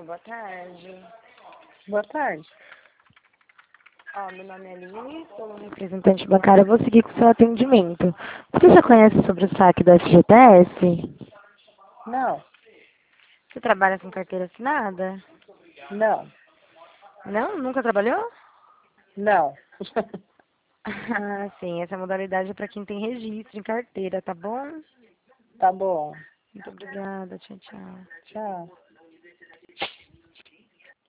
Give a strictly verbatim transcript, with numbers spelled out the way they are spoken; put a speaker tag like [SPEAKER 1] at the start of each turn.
[SPEAKER 1] boa tarde.
[SPEAKER 2] Boa tarde.
[SPEAKER 1] Ó, meu nome é Aline, sou um representante bancário, vou seguir com o seu atendimento. Você já conhece sobre o saque do F G T S?
[SPEAKER 2] Não,
[SPEAKER 1] Você trabalha com carteira assinada?
[SPEAKER 2] não,
[SPEAKER 1] Não? Nunca trabalhou?
[SPEAKER 2] não.
[SPEAKER 1] Ah, sim, essa modalidade é para quem tem registro em carteira, tá bom?
[SPEAKER 2] Tá bom.
[SPEAKER 1] Muito obrigada, tchau, tchau.
[SPEAKER 2] Tchau.